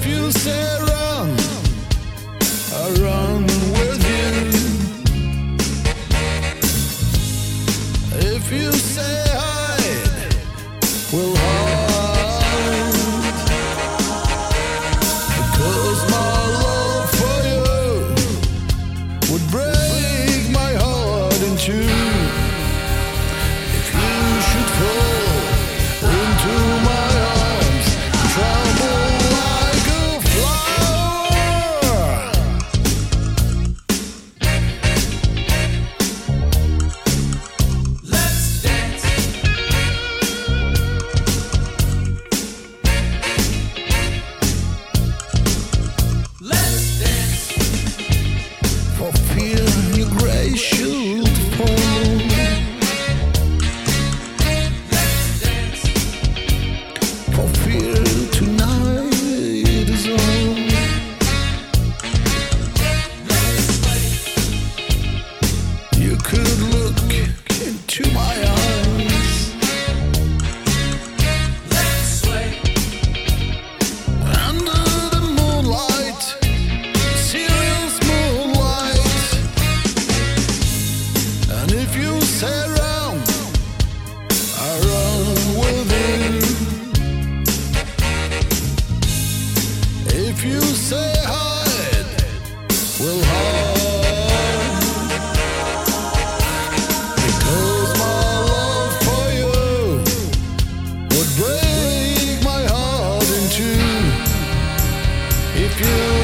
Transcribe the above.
If you say run, I run with you. If you say hide, we'll hide. Because my love for you would break my heart in two. If you should fall into my arms, tremble like a flower. Let's dance. Let's dance. For fear your grace should fall. Let's dance. For fear tonight is on. Let's play. You could look into my eyes. Let's sway. Under the moonlight, serious moonlight. And if you say run, I run with you. If you say hide, we'll hide. Because my love for you would break my heart in two. If you